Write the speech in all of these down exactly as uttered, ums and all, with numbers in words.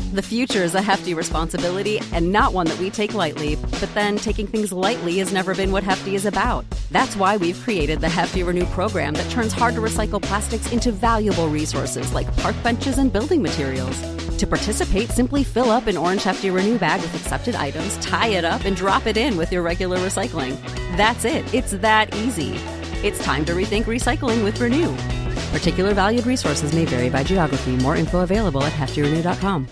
The future is a hefty responsibility and not one that we take lightly. But then taking things lightly has never been what Hefty is about. That's why we've created the Hefty Renew program that turns hard to recycle plastics into valuable resources like park benches and building materials. To participate, simply fill up an orange Hefty Renew bag with accepted items, tie it up, and drop it in with your regular recycling. That's it. It's that easy. It's time to rethink recycling with Renew. Particular valued resources may vary by geography. More info available at hefty renew dot com.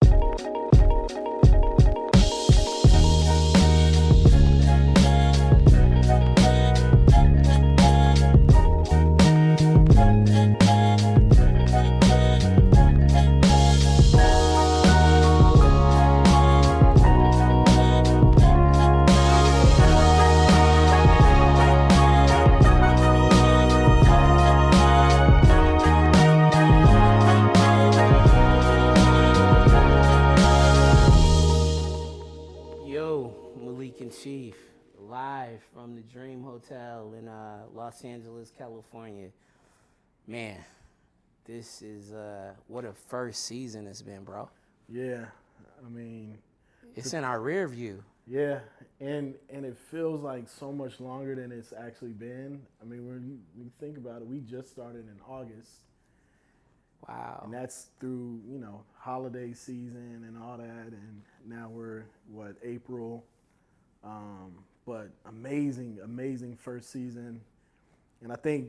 Hotel in uh, Los Angeles, California. Man, this is uh, what a first season it's been, bro. Yeah, I mean, it's in our rear view. Yeah, and and it feels like so much longer than it's actually been. I mean, when you, when you think about it, we just started in August. Wow. And that's through, you know, holiday season and all that, and now we're what, April. Um, But amazing, amazing first season. And I think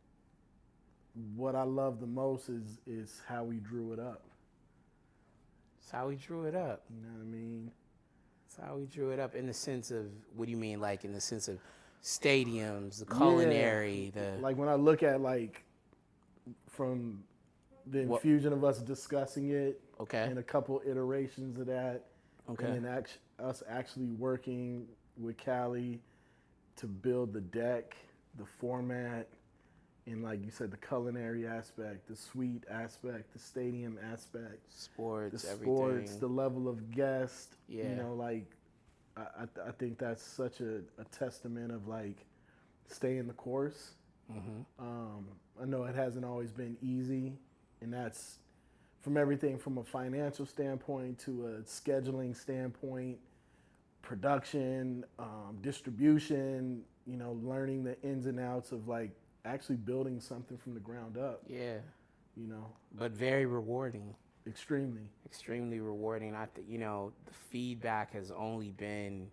what I love the most is is how we drew it up. It's how we drew it up. You know what I mean? It's how we drew it up in the sense of, what do you mean, like in the sense of stadiums, the culinary, yeah. the... Like when I look at like from the infusion what? of us discussing it, okay, and a couple iterations of that, okay, and then act- us actually working with Cali to build the deck, the format, and like you said, the culinary aspect, the suite aspect, the stadium aspect, sports, the everything. sports, the level of guest. Yeah. You know, like I, I, I think that's such a, a testament of like staying the course. Mm-hmm. Um, I know it hasn't always been easy, and that's from everything from a financial standpoint to a scheduling standpoint, production, um, distribution, you know, learning the ins and outs of like actually building something from the ground up. Yeah. You know. But very rewarding. Extremely. Extremely rewarding. I think, you know, the feedback has only been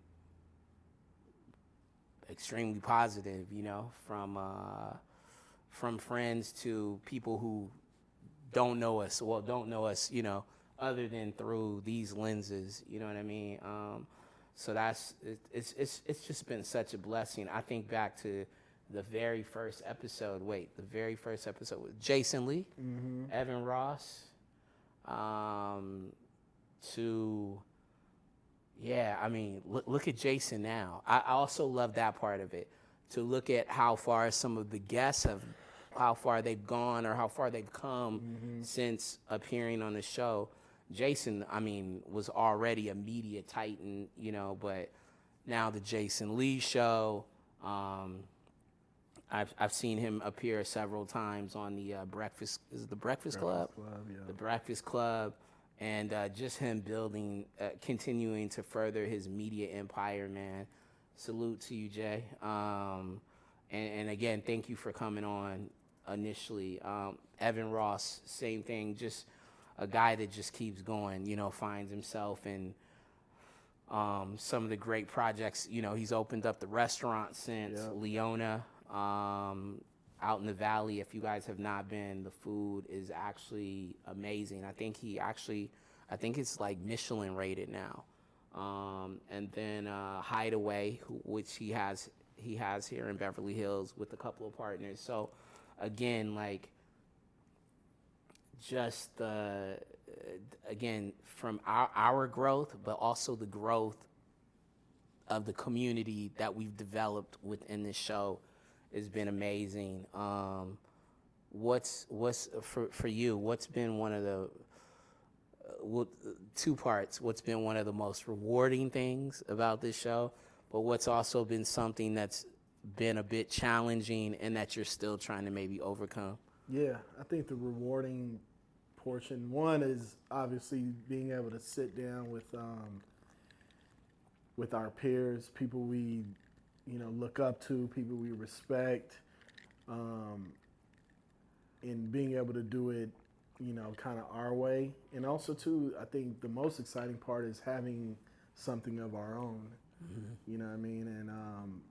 extremely positive, you know, from uh, from friends to people who don't know us, well, don't know us, you know, other than through these lenses, you know what I mean? Um, So that's it, it's it's it's just been such a blessing. I think back to the very first episode. Wait, the very first episode with Jason Lee, mm-hmm. Evan Ross, um, to yeah. I mean, look look at Jason now. I, I also love that part of it. To look at how far some of the guests have, how far they've gone or how far they've come mm-hmm. since appearing on the show. Jason, I mean, was already a media titan, you know, but now the Jason Lee show, um, I've I've seen him appear several times on the uh, Breakfast, is it the Breakfast, Breakfast Club? Club yeah. The Breakfast Club, and uh, just him building, uh, continuing to further his media empire, man. Salute to you, Jay. Um, and, and again, thank you for coming on initially. Um, Evan Ross, same thing, just a guy that just keeps going, you know, finds himself in um, some of the great projects. You know, he's opened up the restaurant since yep. Leona um, out in the valley. If you guys have not been, the food is actually amazing. I think he actually, I think it's like Michelin rated now. Um, and then uh, Hideaway, who, which he has he has here in Beverly Hills with a couple of partners. So, again, like, just uh, again from our, our growth, but also the growth of the community that we've developed within this show has been amazing. Um, what's what's for for you? What's been one of the uh, what, two parts? What's been one of the most rewarding things about this show, but what's also been something that's been a bit challenging and that you're still trying to maybe overcome? Yeah, I think the rewarding portion. One is obviously being able to sit down with um, with our peers, people we, you know, look up to, people we respect, um, and being able to do it, you know, kind of our way. And also, too, I think the most exciting part is having something of our own. Mm-hmm. You know what I mean? And um,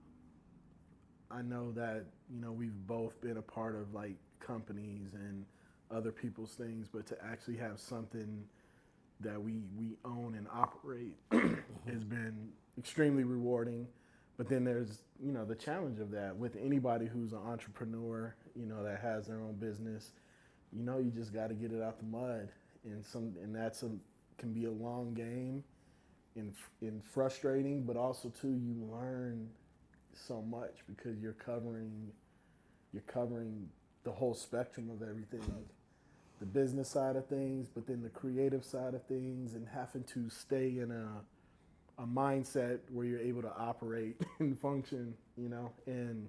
I know that, you know, we've both been a part of like companies and other people's things, but to actually have something that we, we own and operate has been extremely rewarding. But then there's, you know, the challenge of that with anybody who's an entrepreneur, you know, that has their own business. You know, you just got to get it out the mud, and some, and that's a can be a long game, and and frustrating, but also too you learn so much because you're covering, you're covering the whole spectrum of everything, the business side of things, but then the creative side of things, and having to stay in a a mindset where you're able to operate and function, you know, and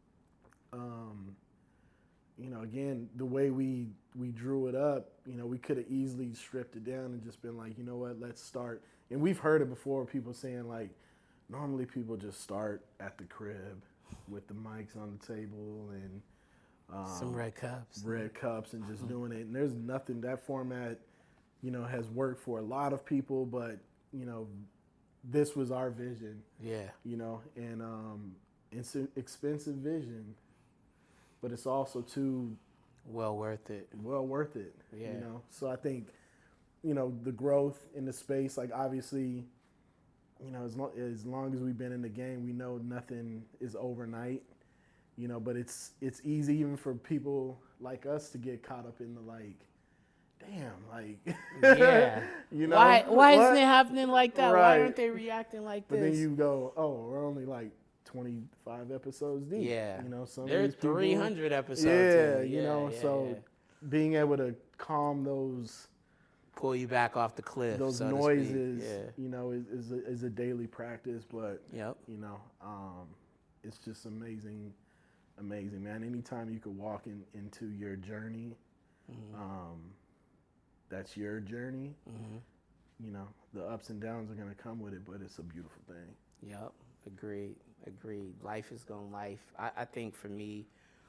um. You know, again, the way we, we drew it up, you know, we could have easily stripped it down and just been like, you know what, let's start. And we've heard it before, people saying like, normally people just start at the crib with the mics on the table and um, some red cups, red cups, and just mm-hmm. doing it. And there's nothing, that format, you know, has worked for a lot of people, but you know, this was our vision. Yeah. You know, and um, it's an expensive vision. But it's also too well worth it. Well worth it. Yeah. You know. So I think, you know, the growth in the space, like obviously, you know, as long as long as we've been in the game, we know nothing is overnight. You know, but it's it's easy even for people like us to get caught up in the like, damn, like yeah. you know. Why why what? isn't it happening like that? Right. Why aren't they reacting like but this? But then you go, oh, we're only like twenty-five episodes deep. Yeah. You know, some there's three hundred episodes. Yeah, in. you yeah, know, yeah, so yeah. being able to calm those, pull you back off the cliff. Those so noises, yeah. you know, is is a, is a daily practice. But yep. you know, um, it's just amazing, amazing, man. Anytime you could walk in, into your journey, mm-hmm. um, that's your journey. Mm-hmm. You know, the ups and downs are gonna come with it, but it's a beautiful thing. Yep. Agreed. Agreed. Life is going life. I, I think for me,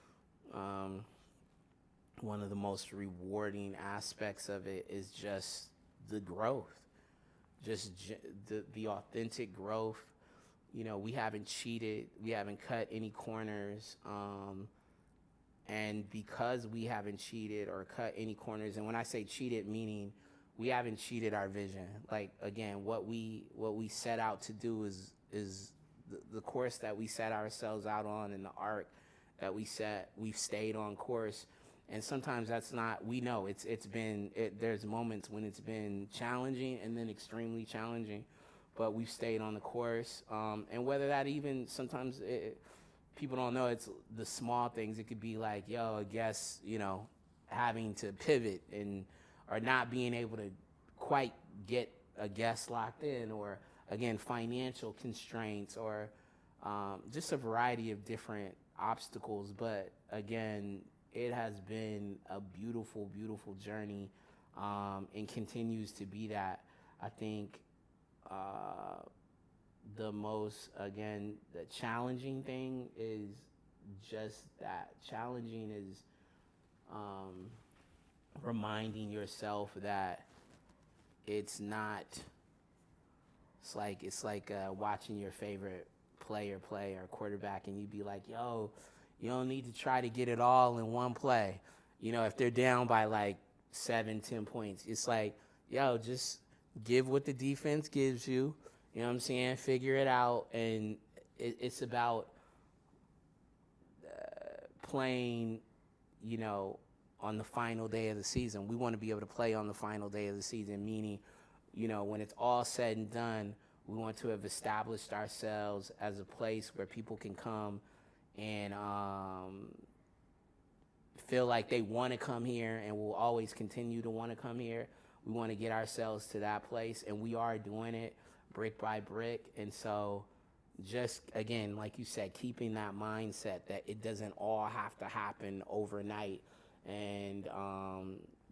um, one of the most rewarding aspects of it is just the growth, just j- the the authentic growth. You know, we haven't cheated, we haven't cut any corners, um, and because we haven't cheated or cut any corners, and when I say cheated, meaning we haven't cheated our vision. Like again, what we what we set out to do is is The, the course that we set ourselves out on and the arc that we set, we've stayed on course. And sometimes that's not, we know it's it's been, it, there's moments when it's been challenging and then extremely challenging, but we've stayed on the course. Um, and whether that even, sometimes it, people don't know, it's the small things. It could be like, yo, I guess, you know, having to pivot and, or not being able to quite get a guest locked in, or again, financial constraints, or um, just a variety of different obstacles. But again, it has been a beautiful, beautiful journey, um, and continues to be that. I think uh, the most, again, the challenging thing is just that. Challenging is um, reminding yourself that it's not, It's like it's like uh, watching your favorite player play or quarterback, and you'd be like, "Yo, you don't need to try to get it all in one play." You know, if they're down by like seven, ten points, it's like, "Yo, just give what the defense gives you." You know what I'm saying? Figure it out, and it, it's about uh, playing. You know, on the final day of the season, we want to be able to play on the final day of the season, meaning, you know, when it's all said and done, we want to have established ourselves as a place where people can come and um, feel like they want to come here and will always continue to want to come here. We want to get ourselves to that place, and we are doing it brick by brick. And so just, again, like you said, keeping that mindset that it doesn't all have to happen overnight, and um,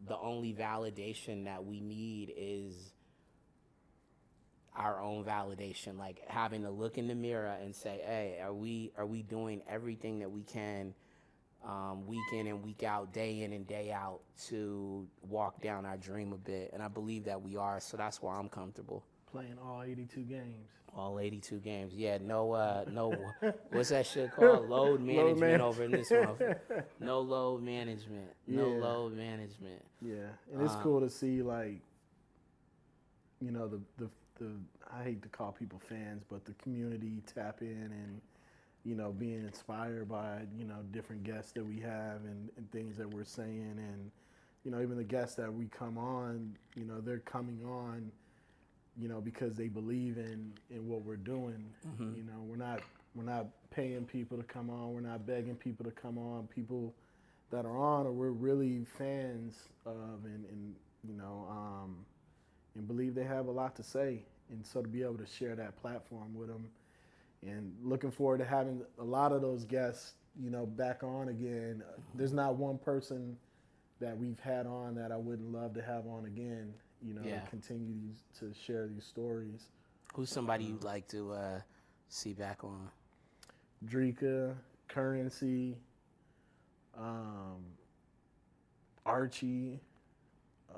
the only validation that we need is our own validation, like having to look in the mirror and say, hey, are we are we doing everything that we can um, week in and week out, day in and day out to walk down our dream a bit? And I believe that we are, so that's why I'm comfortable. Playing all eighty-two games. All eighty-two games. Yeah, no, uh, no, what's that shit called? Load management man- over in this one. No load management. No Yeah. load management. Yeah, and it's Uh, cool to see, like, you know, the, the the I hate to call people fans, but the community tap in and, you know, being inspired by, you know, different guests that we have and, and things that we're saying. And, you know, even the guests that we come on, you know, they're coming on, you know, because they believe in, in what we're doing. Mhm. You know, we're not we're not paying people to come on. We're not begging people to come on. People that are on, or we're really fans of, and, and you know, um, and believe they have a lot to say. And so to be able to share that platform with them, and looking forward to having a lot of those guests, you know, back on again. There's not one person that we've had on that I wouldn't love to have on again, you know, Yeah. to continue these, to share these stories. Who's somebody you'd like to uh, see back on? Drika, Currency, um, Archie, um,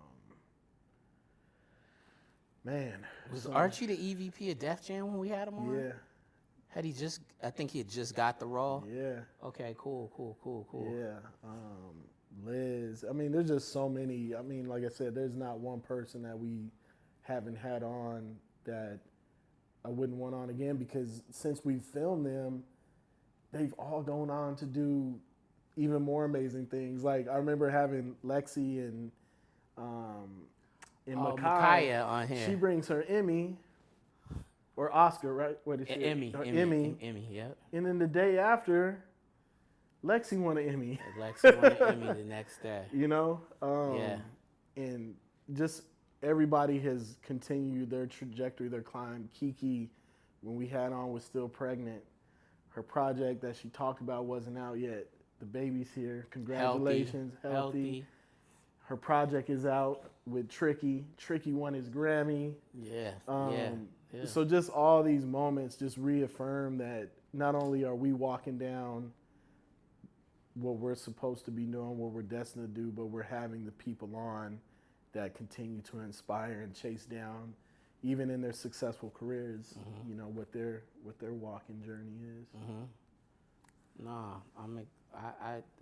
man. Was some- Archie the E V P of Def Jam when we had him on? Yeah, Had he just, I think he had just got the role. yeah, Okay, cool, cool, cool, cool. yeah. Um, Liz. I mean, there's just so many. I mean, like I said, there's not one person that we haven't had on that I wouldn't want on again, because since we filmed them, they've all gone on to do even more amazing things. Like, I remember having Lexi and um, and Oh, Makai. Micaiah on here. She brings her Emmy or Oscar, right? What is E- she? Emmy, Her Emmy, Emmy. Em- Emmy, yep. And then the day after, Lexi won an Emmy. Lexi won an Emmy the next day. You know? Um, Yeah. And just everybody has continued their trajectory, their climb. Kiki, when we had on, was still pregnant. Her project that she talked about wasn't out yet. The baby's here. Congratulations. Healthy. Healthy. Her project is out with Tricky. Tricky won his Grammy. Yeah, Um, yeah, yeah. So just all these moments just reaffirm that not only are we walking down what we're supposed to be doing, what we're destined to do, but we're having the people on that continue to inspire and chase down, even in their successful careers, Mm-hmm. you know, what their what their walking journey is. Mm-hmm. Nah, I'm. a- I, I.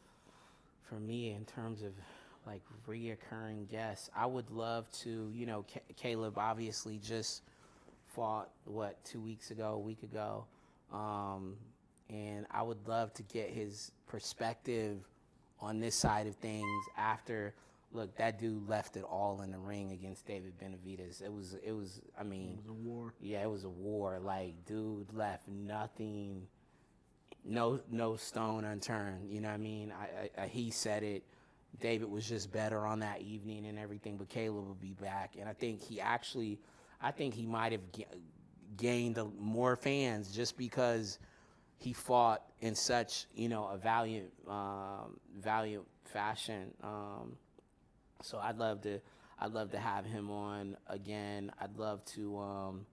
For me, in terms of like reoccurring guests, I would love to. You know, Ca Caleb obviously just fought what two weeks ago, a week ago, um, and I would love to get his perspective on this side of things after. Look, that dude left it all in the ring against David Benavidez. It was. It was. I mean. It was a war. Yeah, it was a war. Like, dude left nothing, no no stone unturned. You know what I mean? I, I, I he said it. David was just better on that evening and everything, but Caleb will be back. And I think he actually, I think he might have ga- gained a, more fans just because he fought in such, you know, a valiant, um, valiant fashion. Um, so I'd love to. I'd love to have him on again. I'd love to um,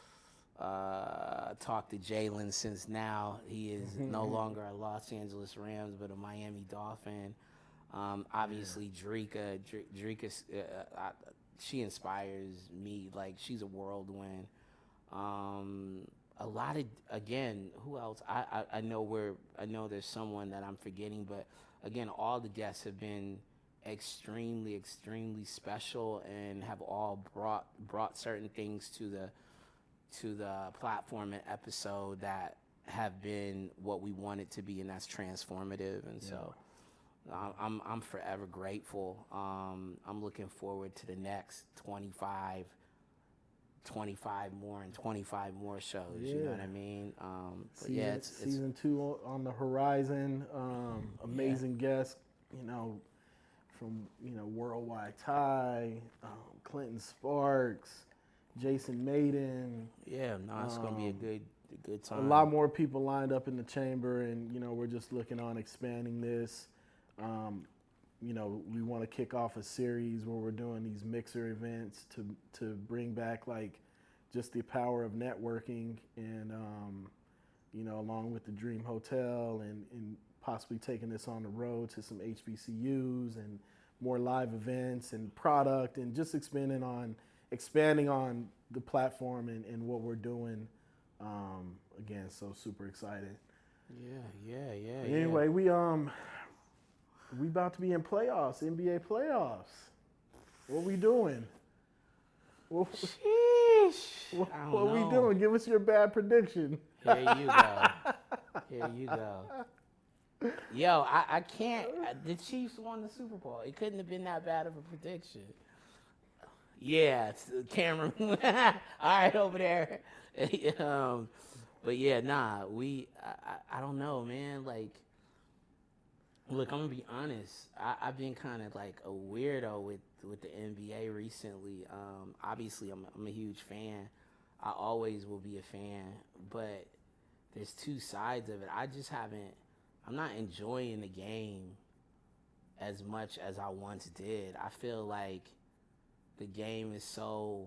uh, talk to Jalen, since now he is no longer a Los Angeles Rams but a Miami Dolphin. Um, obviously, Drika, Dr- Drika, uh, I, she inspires me. Like, she's a whirlwind. Um, a lot of, again, who else? I, I, I know we're, I know there's someone that I'm forgetting, but again, all the guests have been extremely, extremely special and have all brought brought certain things to the to the platform and episode that have been what we want it to be, and that's transformative. And so uh, I'm I'm forever grateful. Um, I'm looking forward to the next twenty-five, twenty-five more and twenty-five more shows. You know Yeah. what I mean? Um, but Season, yeah, it's, it's season two o- on the horizon. Um, amazing guests, you know, from, you know, Worldwide Tie, um, Clinton Sparks, Jason Maiden. yeah, no, it's gonna be a um, good a good A time. lot more people lined up in the chamber, and, you know, we're just looking on expanding this. Um, you know, we want to kick off a series where we're doing these mixer events to to bring back like just the power of networking and, um, you know, along with the Dream Hotel and, and possibly taking this on the road to some H B C Us and more live events and product and just expanding on expanding on the platform and, and what we're doing. Um, again, so super excited. Yeah, yeah, yeah. But anyway, yeah. we um we about to be in playoffs, N B A playoffs. What we doing? What, Sheesh. what, I don't what know. we doing? Give us your bad prediction. Here you go. Here you go. Yo, I, I can't. The Chiefs won the Super Bowl. It couldn't have been that bad of a prediction. Yeah, it's the camera. All right, over there. um, but yeah, nah, we. I, I, I don't know, man. Like, look, I'm gonna be honest. I, I've been kind of like a weirdo with, with the N B A recently. Um, obviously, I'm I'm a huge fan. I always will be a fan, but there's two sides of it. I just haven't. I'm not enjoying the game as much as I once did. I feel like the game is so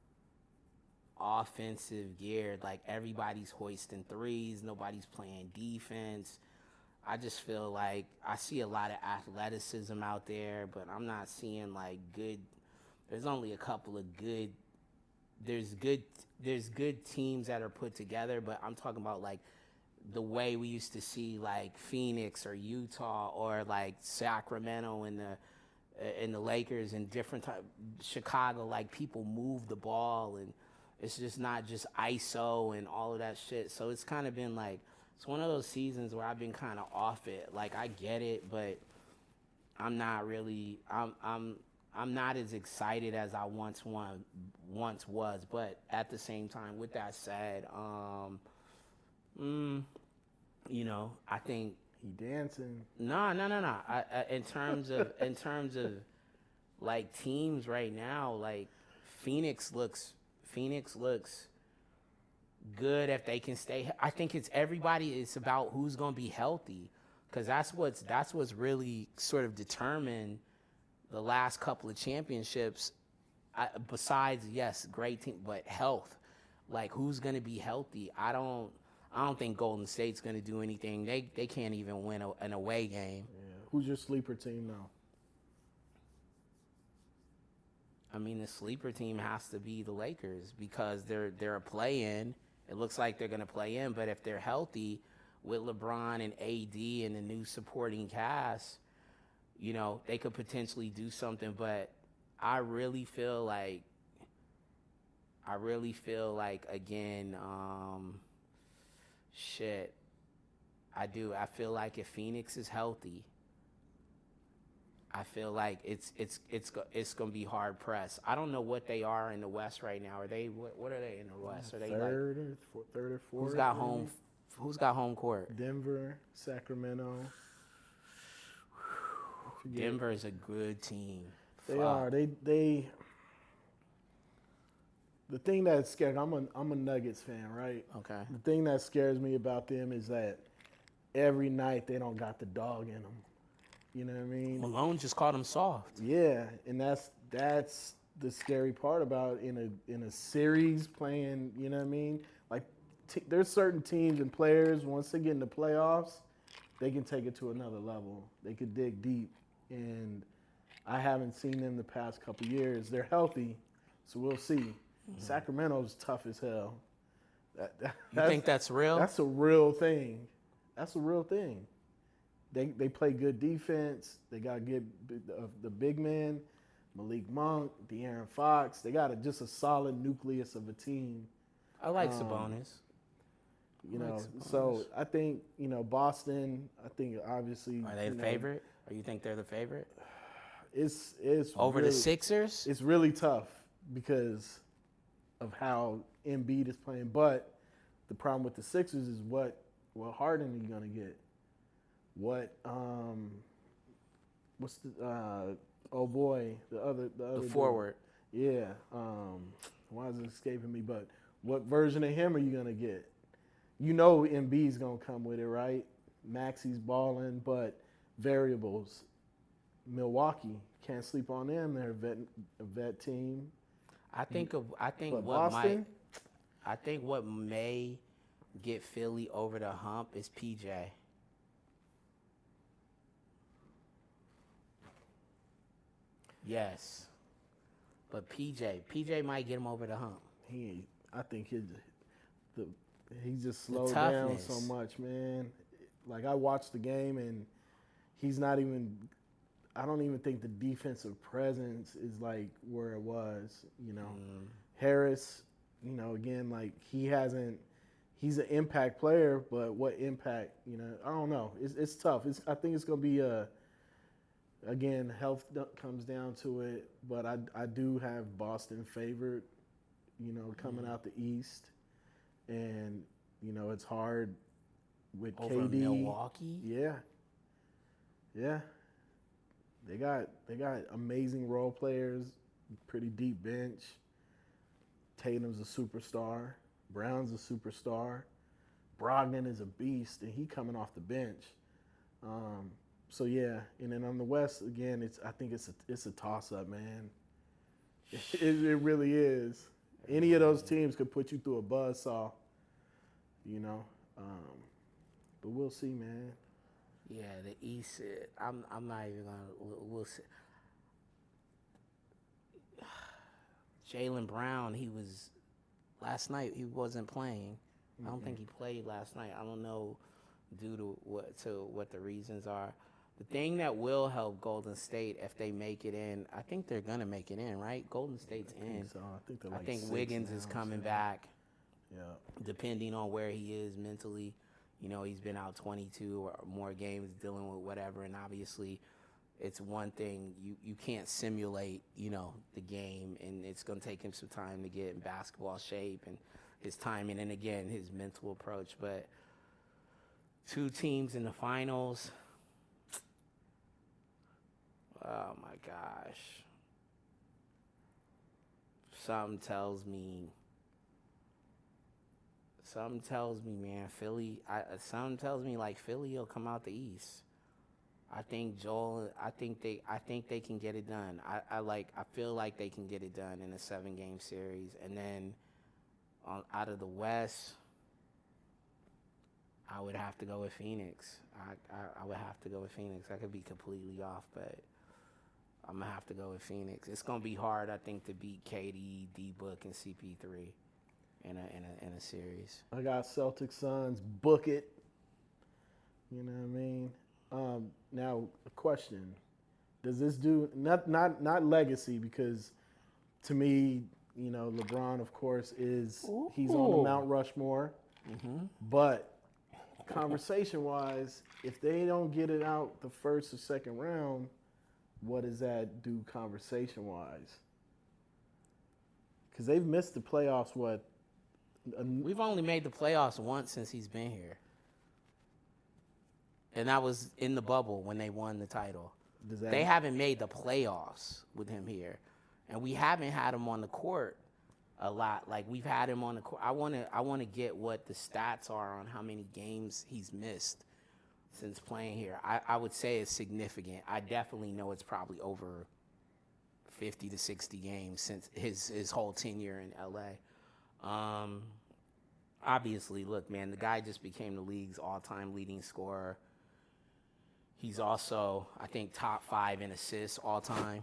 offensive geared. Like everybody's hoisting threes, nobody's playing defense. I just feel like I see a lot of athleticism out there, but I'm not seeing like good. There's only a couple of good. There's good. There's good teams that are put together, but I'm talking about like the way we used to see like Phoenix or Utah or like Sacramento and the and the Lakers and different type, Chicago. Like people move the ball and it's just not just I S O and all of that shit. So it's kind of been like. It's one of those seasons where I've been kind of off it. Like I get it, but I'm not really. I'm I'm I'm not as excited as I once one once was. But at the same time, with that said, um, mm, you know, I think He dancing. no, no, no, no. I, I, in terms of in terms of like teams right now, like Phoenix looks Phoenix looks. good if they can stay. I think it's everybody. It's about who's going to be healthy, because that's what's that's what's really sort of determined the last couple of championships. I, besides, yes, great team, but health. Like who's going to be healthy? I don't. I don't think Golden State's going to do anything. They they can't even win a, an away game. Yeah. Who's your sleeper team now? I mean, the sleeper team has to be the Lakers because they're they're a play-in. It looks like they're going to play in, but if they're healthy with LeBron and A D and the new supporting cast, you know, they could potentially do something. But I really feel like, I really feel like, again, um, shit, I do. I feel like if Phoenix is healthy, I feel like it's it's it's it's gonna be hard pressed. I don't know what they are in the West right now. Are they what? What are they in the West? Are they third like or four, third or fourth? who's got home? Who's got home court? Denver, Sacramento. Denver is a good team. They Fuck. are. They they. The thing that scares I'm a I'm a Nuggets fan, right? Okay. The thing that scares me about them is that every night they don't got the dog in them. You know what I mean? Malone just called him soft. Yeah, and that's that's the scary part about in a in a series playing. You know what I mean? Like t- there's certain teams and players once they get in the playoffs, they can take it to another level. They could dig deep, and I haven't seen them the past couple years. They're healthy, so we'll see. Mm-hmm. Sacramento's tough as hell. That, that, You think that's real? That's a real thing. That's a real thing. They they play good defense. They got good uh, the big men, Malik Monk, De'Aaron Fox. They got a, just a solid nucleus of a team. I like um, Sabonis. You I like know, Sabonis. so I think you know Boston. I think obviously Are they you the know, favorite? Or you think they're the favorite? It's it's Over really, the Sixers? It's really tough because of how Embiid is playing. But the problem with the Sixers is what what Harden are you gonna get? What um, what's the uh, oh boy the other the other The dude. forward. Yeah, um, why is it escaping me? But what version of him are you gonna get? You know Embiid's gonna come with it, right? Maxi's balling, but variables. Milwaukee, can't sleep on them. They're a vet, a vet team. I think of I think But what Boston? might I think what may get Philly over the hump is P J. Yes. But P J, P J might get him over the hump. He, I think he, the he just slowed down so toughness. much, man. Like I watched the game and he's not even. I don't even think the defensive presence is like where it was. You know, Mm. Harris. You know, again, like he hasn't. He's an impact player, but what impact? You know, I don't know. It's it's tough. It's I think it's gonna be a. Again, health d- comes down to it, but I, I do have Boston favored, you know, coming Mm. out the East, and you know it's hard with Over K D. Milwaukee? Yeah, yeah, they got they got amazing role players, pretty deep bench. Tatum's a superstar, Brown's a superstar, Brogdon is a beast, and he coming off the bench. Um, So yeah, and then on the West again, it's I think it's a it's a toss up, man. It, it really is. Any of those teams could put you through a buzzsaw, you know. Um, but we'll see, man. Yeah, the East. uh, I'm I'm not even gonna. We'll, we'll see. Jaylen Brown, he was last night. He wasn't playing. I don't think he played last night. I don't know due to what to what the reasons are. The thing that will help Golden State if they make it in, I think they're gonna make it in, right? Golden State's I in. think so. I think they're I like think six Wiggins is now, coming so- back, Yeah. depending on where he is mentally. You know, he's been out twenty-two or more games dealing with whatever, and obviously it's one thing you, you can't simulate, you know, the game, and it's going to take him some time to get in basketball shape and his timing, and again, his mental approach. But two teams in the finals, oh my gosh. Something tells me Something tells me, man, Philly. I, something tells me like Philly will come out the East. I think Joel. I think they. I think they can get it done. I, I like. I feel like they can get it done in a seven-game series, and then on, out of the West, I would have to go with Phoenix. I, I I would have to go with Phoenix. I could be completely off, but I'm gonna have to go with Phoenix. It's gonna be hard, I think, to beat K D, D Book, and C P three. In a, in a in a series. I got Celtics Suns, book it. You know what I mean? Um, now a question: does this do not not not legacy? Because to me, you know, LeBron, of course, is he's on the Ooh. Mount Rushmore. Mm-hmm. But conversation-wise, if they don't get it out the first or second round, what does that do conversation-wise? Because they've missed the playoffs. What? A, We've only made the playoffs once since he's been here. And that was in the bubble when they won the title. does that, They haven't made the playoffs with him here. And we haven't had him on the court a lot. Like we've had him on the court. I want to I want to get what the stats are on how many games he's missed since playing here. I, I would say it's significant. I definitely know it's probably over fifty to sixty games since his, his whole tenure in L A. Um, obviously, look, man, the guy just became the league's all-time leading scorer. He's also, I think, top five in assists all-time.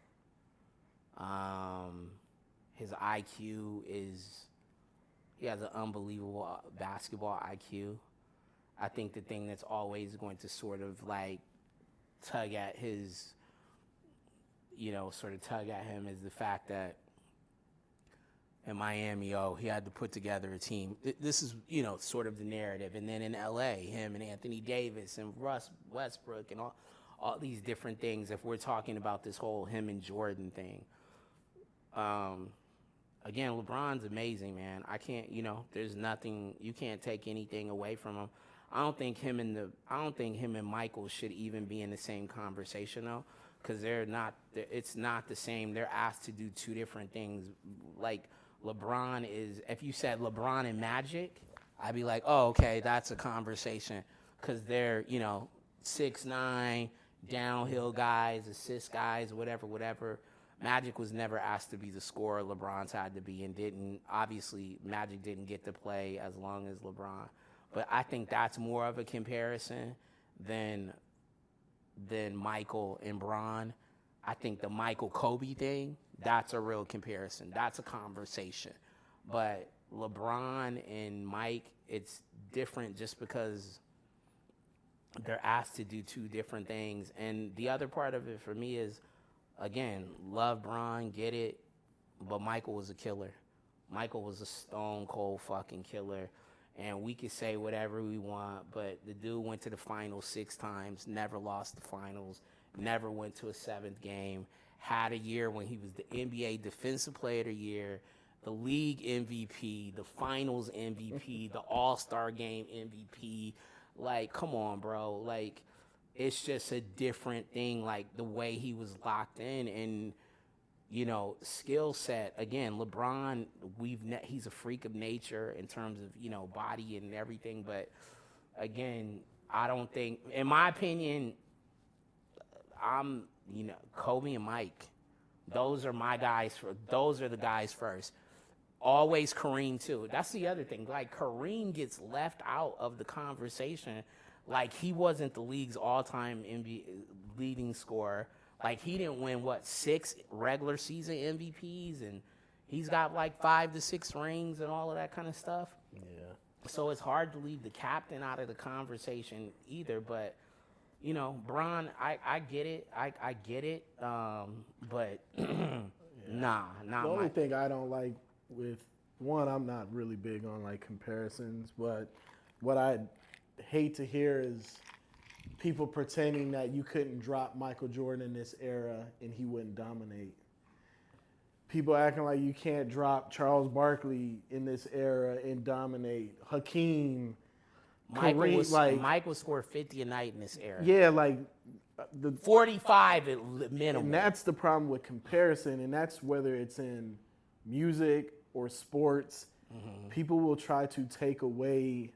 Um, his I Q is, he has an unbelievable basketball I Q. I think the thing that's always going to sort of like tug at his, you know, sort of tug at him is the fact that in Miami, oh, he had to put together a team. This is, you know, sort of the narrative. And then in L A, him and Anthony Davis and Russ Westbrook and all, all these different things, if we're talking about this whole him and Jordan thing. Um, again, LeBron's amazing, man. I can't, you know, there's nothing, you can't take anything away from him. I don't think him and the, I don't think him and Michael should even be in the same conversation, though, because they're not, it's not the same. They're asked to do two different things. Like, LeBron is, if you said LeBron and Magic, I'd be like, oh, okay, that's a conversation because they're, you know, six nine, downhill guys, assist guys, whatever, whatever. Magic was never asked to be the scorer LeBron's had to be, and didn't, obviously, Magic didn't get to play as long as LeBron. But I think that's more of a comparison than than Michael and Bron. I think the Michael Kobe thing, that's a real comparison. That's a conversation. But LeBron and Mike, it's different just because they're asked to do two different things. And the other part of it for me is, again, love Bron, get it, but Michael was a killer. Michael was a stone cold fucking killer. And we could say whatever we want, but the dude went to the finals six times, never lost the finals, never went to a seventh game, had a year when he was the N B A Defensive Player of the Year, the league M V P, the finals M V P, the All-Star Game M V P. Like, come on, bro. Like, it's just a different thing, like the way he was locked in. And, you know, skill set, again, LeBron, we've ne- he's a freak of nature in terms of, you know, body and everything. But, again, I don't think, in my opinion, I'm, you know, Kobe and Mike, those are my guys. For, those are the guys first. Always Kareem, too. That's the other thing. Like, Kareem gets left out of the conversation. Like, he wasn't the league's all-time N B A leading scorer. Like, he didn't win, what, six regular season M V Ps, and he's got, like, five to six rings and all of that kind of stuff. Yeah. So it's hard to leave the captain out of the conversation either. But, you know, Bron, I, I get it. I, I get it. Um, but, yeah. nah, not The only my... thing I don't like with, one, I'm not really big on, like, comparisons, but what I hate to hear is people pretending that you couldn't drop Michael Jordan in this era and he wouldn't dominate. People acting like you can't drop Charles Barkley in this era and dominate. Hakeem, Michael Kareem, was, like Michael scored fifty a night in this era. yeah, like the forty-five at minimum. And that's the problem with comparison, and that's whether it's in music or sports. Mm-hmm. People will try to take away,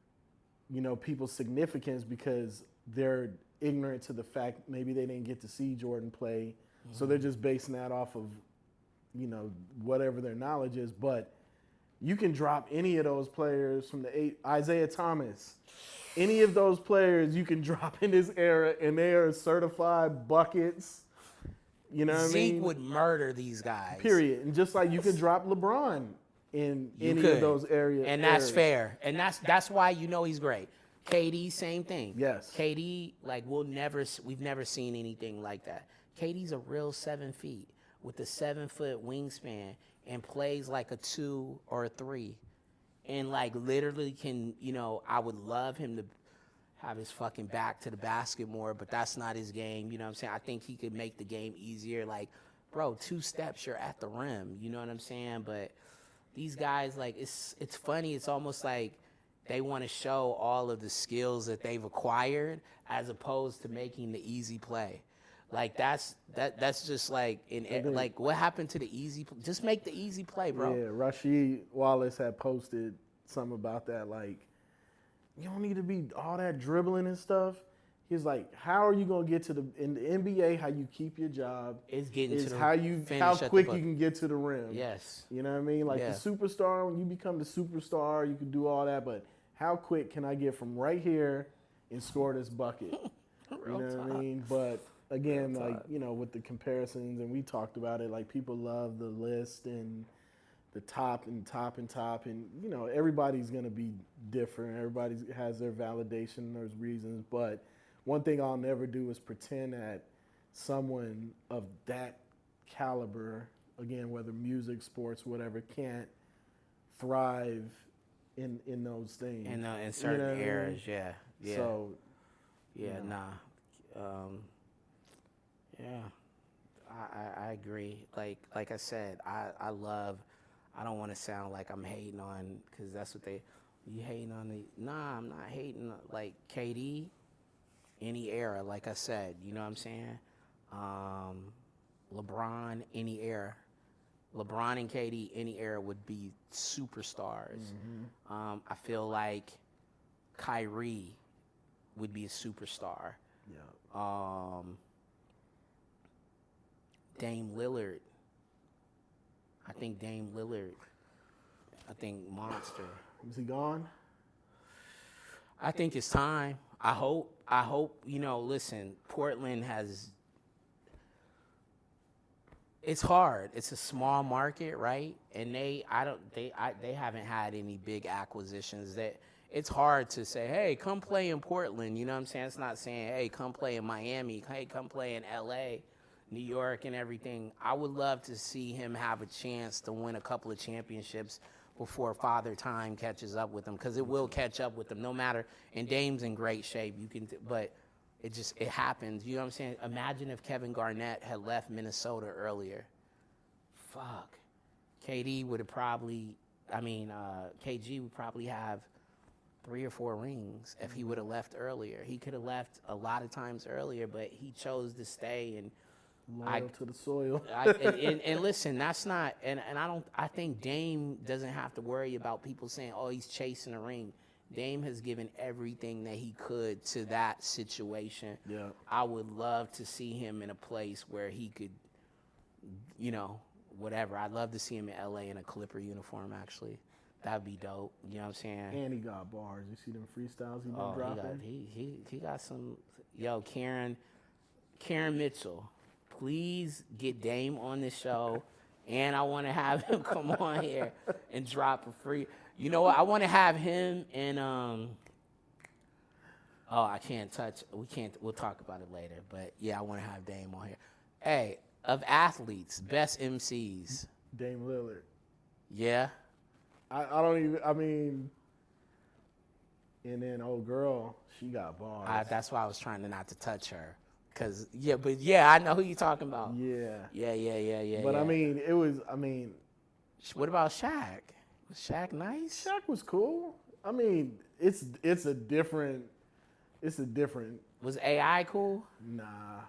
you know, people's significance because they're ignorant to the fact maybe they didn't get to see Jordan play. Mm-hmm. So they're just basing that off of, you know, whatever their knowledge is. But you can drop any of those players from the eight, Isaiah Thomas, any of those players you can drop in this era and they are certified buckets. You know what I mean? Zeke would murder these guys. Period. And just like you can drop LeBron in You any could. of those areas. And that's fair. And that's that's why you know he's great. K D, same thing. Yes. K D, like we'll never, we've never seen anything like that. K D's a real seven feet with a seven foot wingspan and plays like a two or a three, and like literally can, you know, I would love him to have his fucking back to the basket more, but that's not his game. You know what I'm saying? I think he could make the game easier. Like, bro, two steps, you're at the rim. You know what I'm saying? But these guys, like, it's it's funny. It's almost like they want to show all of the skills that they've acquired as opposed to making the easy play. Like, that's that that's just like, in like, what happened to the easy play? Just make the easy play, bro. Yeah, Rasheed Wallace had posted something about that. Like, you don't need to be all that dribbling and stuff. He's like, how are you going to get to the, in the N B A, how you keep your job It's getting is to the how you, finish how at the quick bucket. you can get to the rim. Yes. You know what I mean? Like Yeah. the superstar, when you become the superstar, you can do all that, but how quick can I get from right here and score this bucket? You know what I mean? But again, Real like, talk. you know, with the comparisons, and we talked about it, like people love the list and the top and top and top, and, you know, everybody's going to be different. Everybody has their validation, there's reasons, but one thing I'll never do is pretend that someone of that caliber, again, whether music, sports, whatever, can't thrive in in those things. In, uh, in certain You know what I mean? areas, yeah. Yeah. So, yeah, you know. nah. Um, yeah. I, I, I agree. Like like I said, I, I love, I don't want to sound like I'm hating on, because that's what they, you hating on the, nah, I'm not hating, like K D, any era, like I said, you know what I'm saying? Um, LeBron, any era. LeBron and K D, any era would be superstars. Mm-hmm. Um, I feel like Kyrie would be a superstar. Yeah. Um, Dame Lillard. I think Dame Lillard. I think monster. Is he gone? I think it's time. I hope. I hope. You know, listen. Portland has. It's hard. It's a small market, right? And they, I don't, they, I, they haven't had any big acquisitions. That it's hard to say, hey, come play in Portland. You know what I'm saying? It's not saying, hey, come play in Miami. Hey, come play in L A, New York, and everything. I would love to see him have a chance to win a couple of championships before Father Time catches up with him, because it will catch up with him no matter. And Dame's in great shape. You can, but. It just, it happens. You know what I'm saying? Imagine if Kevin Garnett had left Minnesota earlier. Fuck. K D would have probably, I mean, uh, K G would probably have three or four rings if he would have left earlier. He could have left a lot of times earlier, but he chose to stay. And Loyal I, to the soil. I, and, and, and listen, that's not, and, and I don't, I think Dame doesn't have to worry about people saying, oh, he's chasing a ring. Dame has given everything that he could to that situation. Yeah. I would love to see him in a place where he could, you know, whatever. I'd love to see him in L A in a Clipper uniform, actually. That'd be dope. You know what I'm saying? And he got bars. You see them freestyles he been oh, dropping? he got, he, he, he got some. Yo, Karen, Karen Mitchell, please get Dame on the show. And I want to have him come on here and drop a free. You know what? I want to have him and um. Oh, I can't touch. We can't. We'll talk about it later. But yeah, I want to have Dame on here. Hey, of athletes, best M Cs. Dame Lillard. Yeah. I, I don't even. I mean. And then old girl, she got bars. I, that's why I was trying to not to touch her. Cause yeah, but yeah, I know who you're talking about. Yeah. Yeah, yeah, yeah, yeah. But yeah. I mean, it was. I mean. What about Shaq? Was Shaq nice? Shaq was cool. I mean, it's it's a different, it's a different. Was A I cool? Nah.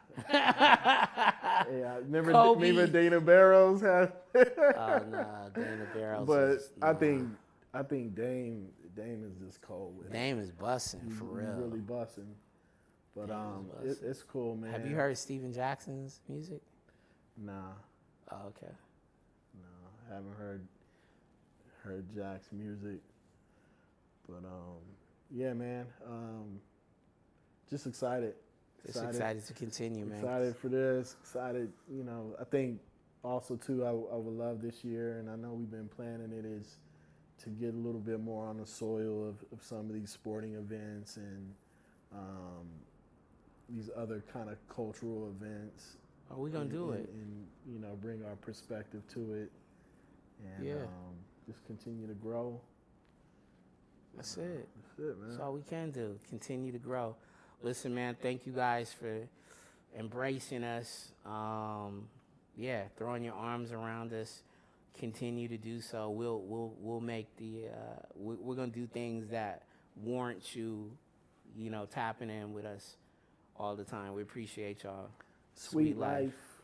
Yeah, remember, Kobe. remember Dana Barros had. Oh no, Dana Barros. But is, I nah. think I think Dame Dame is just cold with it. Dame is busting for He's real. really busting. But Dame um, is it, busting. it's cool, man. Have you heard Steven Jackson's music? Nah, Oh, okay. no, I haven't heard heard Jack's music. But um, yeah, man. Um, just excited. Just excited to continue, man. Excited for this. Excited, you know. I think also too, I, I would love this year, and I know we've been planning it, is to get a little bit more on the soil of, of some of these sporting events and um, these other kind of cultural events. Are we gonna and, do and, it? And you know, bring our perspective to it, and Yeah. um, just continue to grow. That's it. That's it, man. That's all we can do. Continue to grow. Listen, man, thank you guys for embracing us. Um, yeah, throwing your arms around us. Continue to do so. We'll we'll we'll make the uh, we, we're gonna do things that warrant you, you know, tapping in with us all the time. We appreciate y'all. Sweet life.